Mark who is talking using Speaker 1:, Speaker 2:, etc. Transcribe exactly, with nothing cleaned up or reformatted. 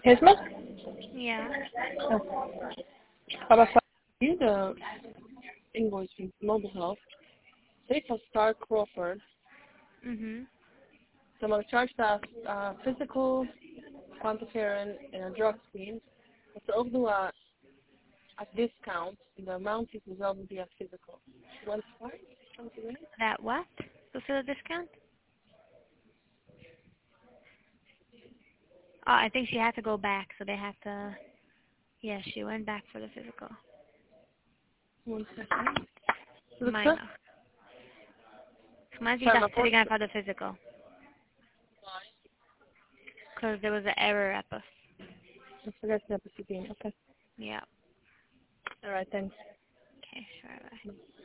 Speaker 1: Hesma?
Speaker 2: Yeah.
Speaker 1: Oh. Aber hier de invoice from Mobile Health. They for Star Crawford.
Speaker 2: Mhm.
Speaker 1: So I'm going to charge that uh, physical, quantiferin, and a drug screen. But ze ook doen a, a discount. The amount is dezelfde die a physical. One five? Something like that?
Speaker 2: That what? So for the discount? Oh, I think she had to go back, so they had to. Yeah, she went back for the physical.
Speaker 1: One second.
Speaker 2: Mine. Mine, she
Speaker 1: Sorry,
Speaker 2: got
Speaker 1: my
Speaker 2: to for the physical. Because there was an error at the.
Speaker 1: I forgot to have the Okay.
Speaker 2: Yeah.
Speaker 1: All right, thanks.
Speaker 2: Okay, sure. Bye.